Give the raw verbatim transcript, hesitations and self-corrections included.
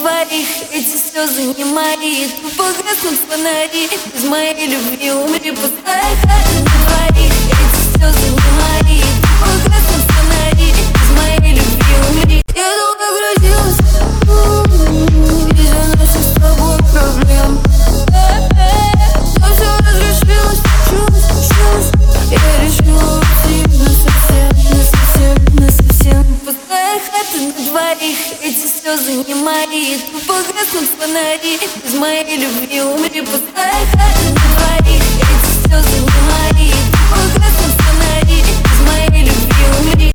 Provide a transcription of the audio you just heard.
двоих. Эти слезы не мои, тупо гаснут фонари. Без моей любви умри, пустая хата на двоих. Эти слезы не мои, тупо гаснут фонари. Без моей любви умри. Я долго грозилась из-за наших с тобой проблем, но все разрешилось, чуть, чуть. Я решила уйти насовсем, насовсем, насовсем. Пустая хата на двоих. Эти слезы не мои, тупо гаснут фонари. Без моей любви умри, пустая хата на двоих. Эти слезы не